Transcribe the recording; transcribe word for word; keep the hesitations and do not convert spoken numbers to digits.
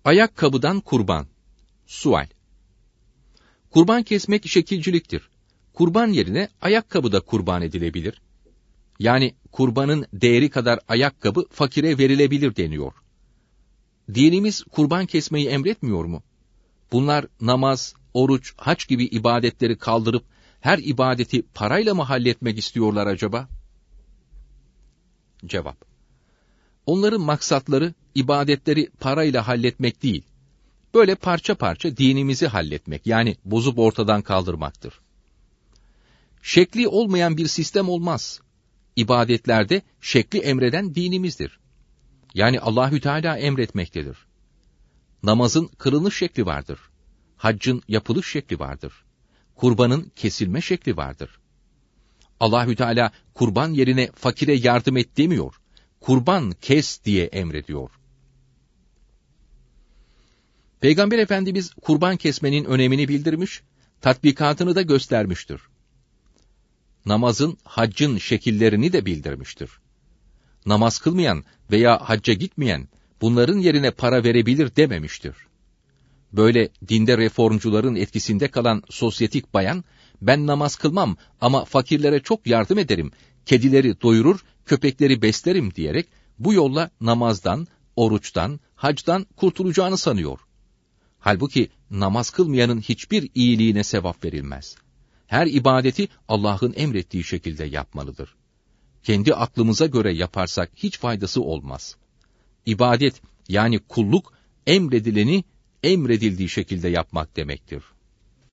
Ayakkabıdan kurban. Sual. Kurban kesmek şekilciliktir. Kurban yerine ayakkabı da kurban edilebilir. Yani kurbanın değeri kadar ayakkabı fakire verilebilir deniyor. Dinimiz kurban kesmeyi emretmiyor mu? Bunlar namaz, oruç, hac gibi ibadetleri kaldırıp her ibadeti parayla mı halletmek istiyorlar acaba? Cevap. Onların maksatları ibadetleri parayla halletmek değil. Böyle parça parça dinimizi halletmek, yani bozup ortadan kaldırmaktır. Şekli olmayan bir sistem olmaz. İbadetlerde şekli emreden dinimizdir. Yani Allahü Teala emretmektedir. Namazın kılınış şekli vardır. Haccın yapılış şekli vardır. Kurbanın kesilme şekli vardır. Allahü Teala kurban yerine fakire yardım et demiyor. Kurban kes diye emrediyor. Peygamber Efendimiz kurban kesmenin önemini bildirmiş, tatbikatını da göstermiştir. Namazın, haccın şekillerini de bildirmiştir. Namaz kılmayan veya hacca gitmeyen, bunların yerine para verebilir dememiştir. Böyle dinde reformcuların etkisinde kalan sosyetik bayan, ben namaz kılmam ama fakirlere çok yardım ederim, kedileri doyurur, köpekleri beslerim diyerek bu yolla namazdan, oruçtan, hacdan kurtulacağını sanıyor. Halbuki namaz kılmayanın hiçbir iyiliğine sevap verilmez. Her ibadeti Allah'ın emrettiği şekilde yapmalıdır. Kendi aklımıza göre yaparsak hiç faydası olmaz. İbadet, yani kulluk, emredileni emredildiği şekilde yapmak demektir.